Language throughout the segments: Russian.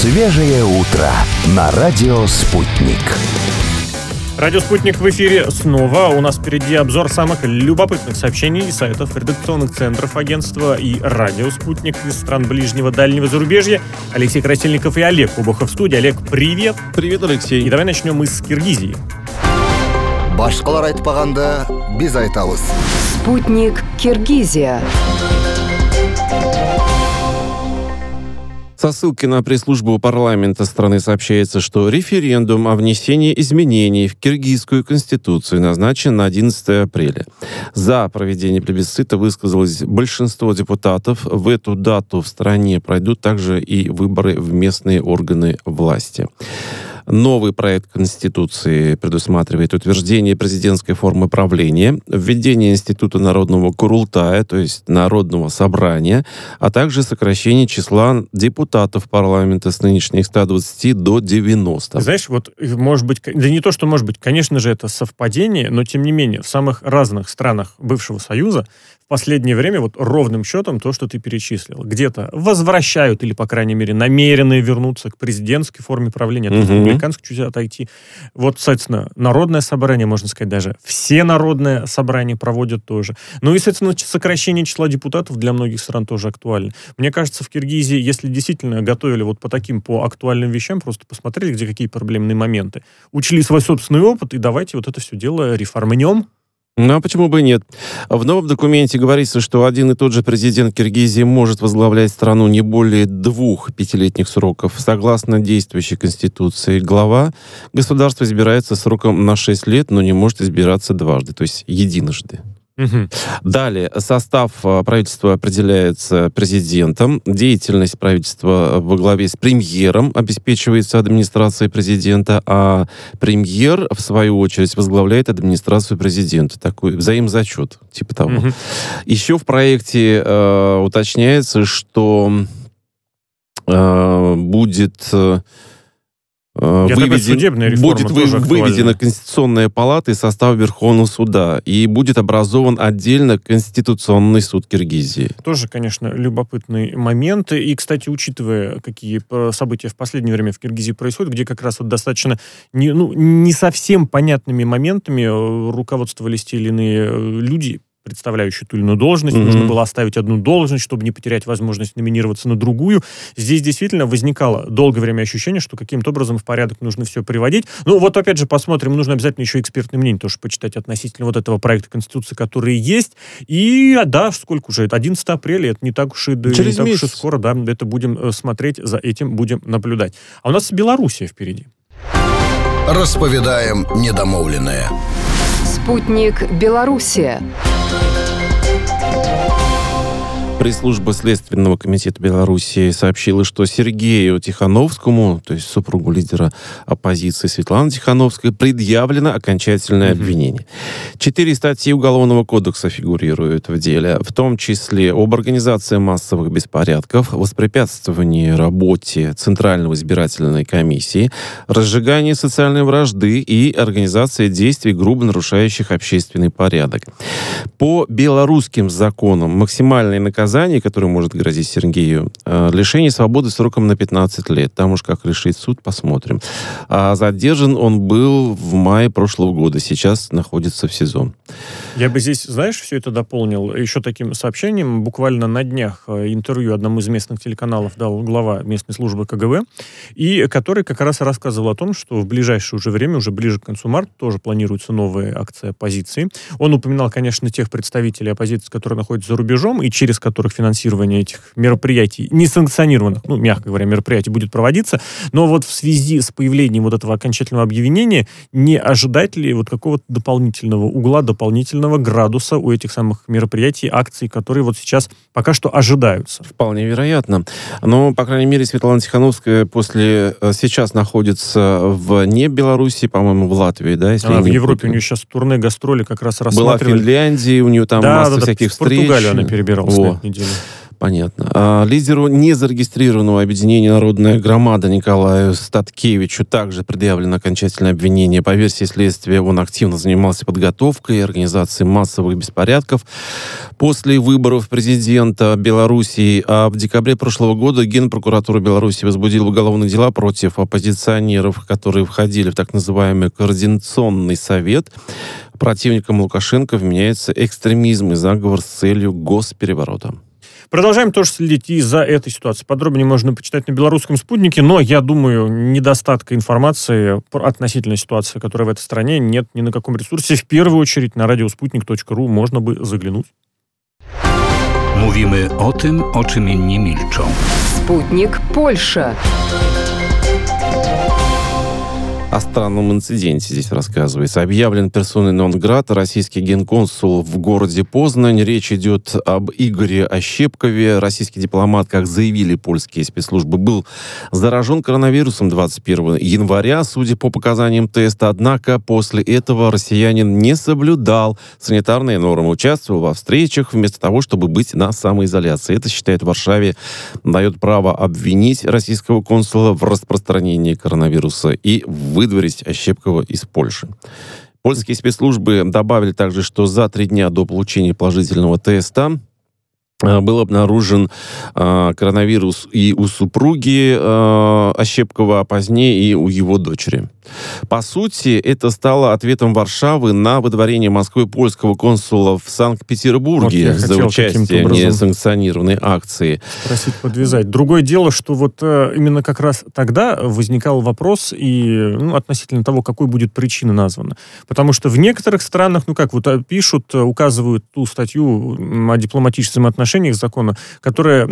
Свежее утро на радио «Спутник». Радио «Спутник» в эфире снова. У нас впереди обзор самых любопытных сообщений сайтов редакционных центров агентства и радио «Спутник» из стран ближнего, дальнего зарубежья. Алексей Красильников и Олег Кубохов в студии. Олег, привет. Привет, Алексей. И давай начнем мы с Киргизии. Башкалар айтпаганда биз айтабыз. Спутник Киргизия. Со ссылкой на пресс-службу парламента страны сообщается, что референдум о внесении изменений в киргизскую конституцию назначен на 11 апреля. За проведение плебисцита высказалось большинство депутатов. В эту дату в стране пройдут также и выборы в местные органы власти. Новый проект Конституции предусматривает утверждение президентской формы правления, введение института народного Курултая, то есть народного собрания, а также сокращение числа депутатов парламента с нынешних 120 до 90. Знаешь, вот, может быть, да не то, что может быть, конечно же, это совпадение, но, тем не менее, в самых разных странах бывшего Союза в последнее время вот ровным счетом то, что ты перечислил. Где-то возвращают или, по крайней мере, намерены вернуться к президентской форме правления, то есть республиканской чуть отойти. Вот, соответственно, народное собрание, можно сказать, даже все народные собрания проводят тоже. Ну и, соответственно, сокращение числа депутатов для многих стран тоже актуально. Мне кажется, в Киргизии, если действительно готовили вот по актуальным вещам, просто посмотрели, где какие проблемные моменты, учли свой собственный опыт, и давайте вот это все дело реформнем. Ну, а почему бы и нет? В новом документе говорится, что один и тот же президент Киргизии может возглавлять страну не более 2 пятилетних сроков. Согласно действующей конституции, глава государства избирается сроком на 6 лет, но не может избираться дважды, то есть единожды. Далее, состав правительства определяется президентом, деятельность правительства во главе с премьером обеспечивается администрацией президента, а премьер, в свою очередь, возглавляет администрацию президента. Такой взаимозачет, типа того. Еще в проекте уточняется, что будет... будет выведена Конституционная палата из состава Верховного суда, и будет образован отдельно Конституционный суд Киргизии. Тоже, конечно, любопытные моменты. И, кстати, учитывая, какие события в последнее время в Киргизии происходят, где как раз вот достаточно не совсем понятными моментами руководствовались те или иные люди, представляющие ту или иную должность, нужно было оставить одну должность, чтобы не потерять возможность номинироваться на другую. Здесь действительно возникало долгое время ощущение, что каким-то образом в порядок нужно все приводить. Ну, вот опять же посмотрим, нужно обязательно еще экспертное мнение тоже почитать относительно вот этого проекта Конституции, который есть. И, да, сколько уже, это 11 апреля, это не так уж и скоро, да, это будем смотреть, за этим будем наблюдать. А у нас Белоруссия впереди. Расповедаем недомовленное. Спутник Белоруссия. Пресс-служба Следственного комитета Беларуси сообщила, что Сергею Тихановскому, то есть супругу лидера оппозиции Светланы Тихановской, предъявлено окончательное обвинение. 4 статьи Уголовного кодекса фигурируют в деле, в том числе об организации массовых беспорядков, воспрепятствовании работе Центральной избирательной комиссии, разжигании социальной вражды и организации действий, грубо нарушающих общественный порядок. По белорусским законам максимальное наказание, которое может грозить Сергею, лишение свободы сроком на 15 лет. Там уж как решит суд, посмотрим. А задержан он был в мае прошлого года. Сейчас находится в СИЗО. Я бы здесь, знаешь, все это дополнил еще таким сообщением. Bуквально на днях интервью одному из местных телеканалов дал глава местной службы КГБ, и который как раз рассказывал о том, что в ближайшее уже время, уже ближе к концу марта, тоже планируется новая акция оппозиции. Он упоминал, конечно, тех представителей оппозиции, которые находятся за рубежом, и через которых финансирование этих мероприятий, несанкционированных, мягко говоря, мероприятий будет проводиться. Но вот в связи с появлением вот этого окончательного объявления, не ожидать ли вот какого-то дополнительного угла, дополнительного градуса у этих самых мероприятий, акций, которые вот сейчас пока что ожидаются? Вполне вероятно. Но, по крайней мере, Светлана Тихановская сейчас находится вне Беларуси, по-моему, в Латвии, да? Если в Европе у нее сейчас турне, гастроли как раз рассматривали. Была в Финляндии, у нее там масса всяких встреч. В Португалию она перебиралась на эту неделю. Понятно. Лидеру незарегистрированного объединения «Народная громада» Николаю Статкевичу также предъявлено окончательное обвинение. По версии следствия, он активно занимался подготовкой и организацией массовых беспорядков после выборов президента Белоруссии. А в декабре прошлого года Генпрокуратура Беларуси возбудила уголовные дела против оппозиционеров, которые входили в так называемый Координационный совет. Противникам Лукашенко вменяется экстремизм и заговор с целью госпереворота. Продолжаем тоже следить и за этой ситуацией. Подробнее можно почитать на белорусском спутнике, но, я думаю, недостатка информации относительно ситуации, которая в этой стране, нет ни на каком ресурсе. В первую очередь на radiosputnik.ru можно бы заглянуть. Mówimy o tym, o czym inni milczą. Спутник Польша. О странном инциденте здесь рассказывается. Объявлен персоной нон-грата российский генконсул в городе Познань. Речь идет об Игоре Ощепкове. Российский дипломат, как заявили польские спецслужбы, был заражен коронавирусом 21 января, судя по показаниям теста. Однако после этого россиянин не соблюдал санитарные нормы, участвовал во встречах вместо того, чтобы быть на самоизоляции. Это, считает, в Варшаве дает право обвинить российского консула в распространении коронавируса и выдворить Ощепкова из Польши. Польские спецслужбы добавили также, что за 3 дня до получения положительного теста был обнаружен коронавирус и у супруги Ощепкова, а позднее и у его дочери. По сути, это стало ответом Варшавы на выдворение Москвы польского консула в Санкт-Петербурге за участие в несанкционированной акции. Просить подвязать. Другое дело, что вот именно как раз тогда возникал вопрос и относительно того, какой будет причина названа. Потому что в некоторых странах, пишут, указывают ту статью о дипломатических взаимоотношениях закона, которая,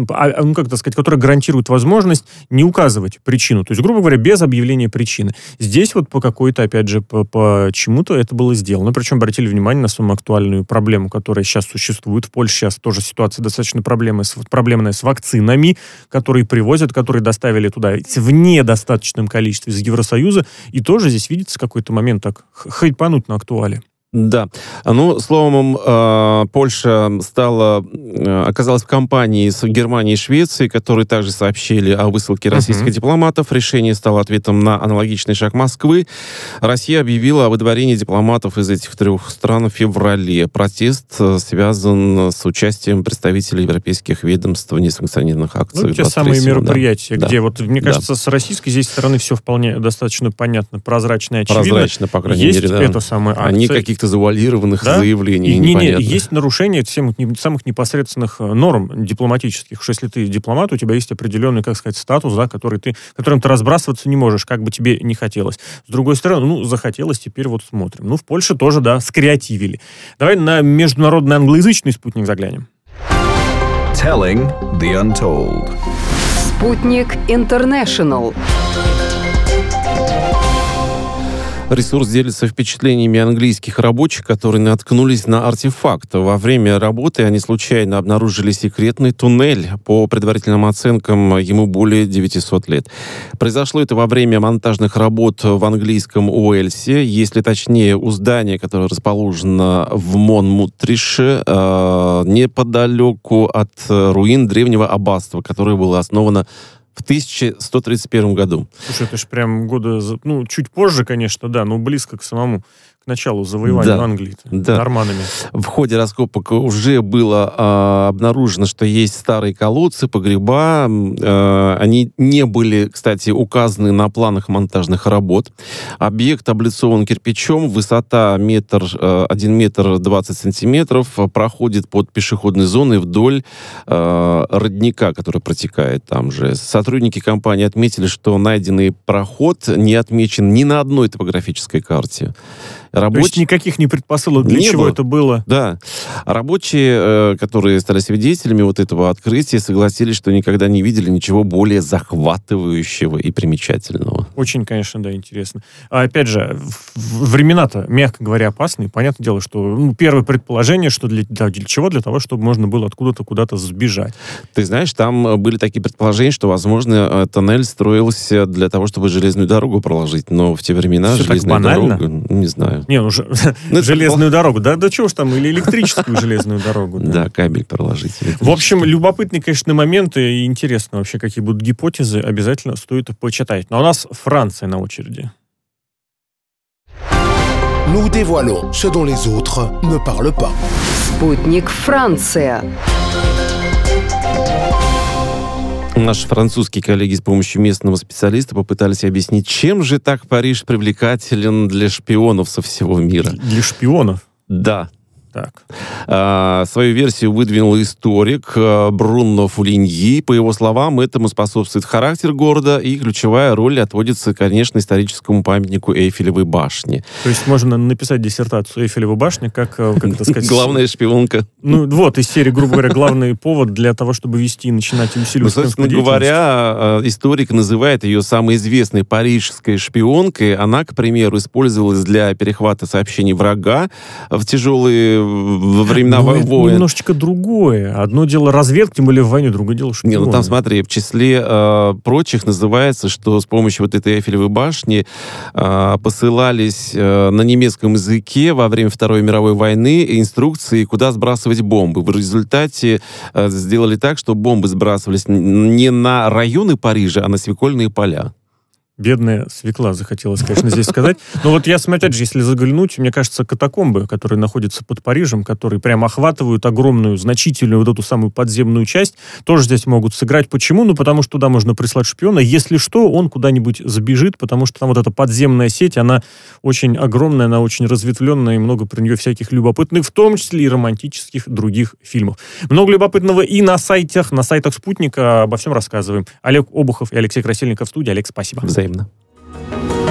которая гарантирует возможность не указывать причину. То есть, грубо говоря, без объявления причины. Здесь вот по какой-то, опять же, по чему-то это было сделано. Причем обратили внимание на самую актуальную проблему, которая сейчас существует. В Польше сейчас тоже ситуация достаточно проблемная с вакцинами, которые привозят, которые доставили туда в недостаточном количестве из Евросоюза. И тоже здесь видится какой-то момент так хайпануть на актуале. Да. Словом, Польша оказалась в компании с Германией и Швецией, которые также сообщили о высылке российских дипломатов. Решение стало ответом на аналогичный шаг Москвы. Россия объявила о выдворении дипломатов из этих 3 стран в феврале. Протест связан с участием представителей европейских ведомств в несанкционированных акциях. Те самые мероприятия, где, мне кажется, с российской здесь стороны все вполне достаточно понятно, прозрачно и очевидно. Прозрачно, по крайней мере, да. Это самая акция. Они каких-то завуалированных заявлений непонятных. Есть нарушение самых непосредственных норм дипломатических, что если ты дипломат, у тебя есть определенный, статус, которым ты разбрасываться не можешь, как бы тебе не хотелось. С другой стороны, захотелось, теперь вот смотрим. В Польше тоже, скреативили. Давай на международный англоязычный спутник заглянем. Telling the Untold. Спутник Интернешнл. Ресурс делится впечатлениями английских рабочих, которые наткнулись на артефакт. Во время работы они случайно обнаружили секретный туннель. По предварительным оценкам, ему более 900 лет. Произошло это во время монтажных работ в английском Уэльсе. Если точнее, у здания, которое расположено в Монмутрише, неподалеку от руин древнего аббатства, которое было основано в 1131 году. Слушай, это же прям года... чуть позже, конечно, но близко к началу завоевания Англии норманами. В ходе раскопок уже было обнаружено, что есть старые колодцы, погреба. Они не были, кстати, указаны на планах монтажных работ. Объект облицован кирпичом, высота 1 метр 20 сантиметров, проходит под пешеходной зоной вдоль родника, который протекает там же. Сотрудники компании отметили, что найденный проход не отмечен ни на одной топографической карте. То есть никаких не предпосылок, для чего это было? Да. Рабочие, которые стали свидетелями вот этого открытия, согласились, что никогда не видели ничего более захватывающего и примечательного. Очень, конечно, интересно. А опять же, времена-то, мягко говоря, опасные. Понятное дело, что первое предположение, что для чего? Для того, чтобы можно было откуда-то куда-то сбежать. Ты знаешь, там были такие предположения, что, возможно, тоннель строился для того, чтобы железную дорогу проложить. Но в те времена все железная дорога, не знаю. Да. Не, уже железную дорогу. Да чего ж там, или электрическую железную дорогу. Да, кабель проложить. В общем, любопытные, конечно, моменты, и интересно вообще, какие будут гипотезы, обязательно стоит почитать. Но у нас Франция на очереди. Nous dévoilons ce dont les autres ne parlent pas. Спутник Франция. Наши французские коллеги с помощью местного специалиста попытались объяснить, чем же так Париж привлекателен для шпионов со всего мира. Для шпионов? Да. Так. Свою версию выдвинул историк Бруно Фулиньи. По его словам, этому способствует характер города, и ключевая роль отводится, конечно, историческому памятнику Эйфелевой башни. То есть можно написать диссертацию Эйфелева башня, как это сказать... Главная шпионка. Ну, вот, из серии, грубо говоря, главный повод для того, чтобы вести и начинать усиливать... Ну, собственно говоря, историк называет ее самой известной парижской шпионкой. Она, к примеру, использовалась для перехвата сообщений врага в тяжелые во времена войн. Это немножечко другое. Одно дело разведка, тем более в войне, другое дело шпионы. Не, ну там, смотри, в числе прочих называется, что с помощью вот этой Эйфелевой башни посылались на немецком языке во время Второй мировой войны инструкции, куда сбрасывать бомбы. В результате сделали так, что бомбы сбрасывались не на районы Парижа, а на свекольные поля. Бедная свекла, захотелось, конечно, здесь сказать. Но вот я смотрю, опять же, если заглянуть, мне кажется, катакомбы, которые находятся под Парижем, которые прям охватывают огромную, значительную вот эту самую подземную часть, тоже здесь могут сыграть. Почему? Ну, потому что туда можно прислать шпиона. Если что, он куда-нибудь забежит, потому что там вот эта подземная сеть, она очень огромная, она очень разветвленная, и много про нее всяких любопытных, в том числе и романтических других фильмов. Много любопытного и на сайтах Спутника. Обо всем рассказываем. Олег Обухов и Алексей Красильников в студии. Олег, спасибо. Взаимно.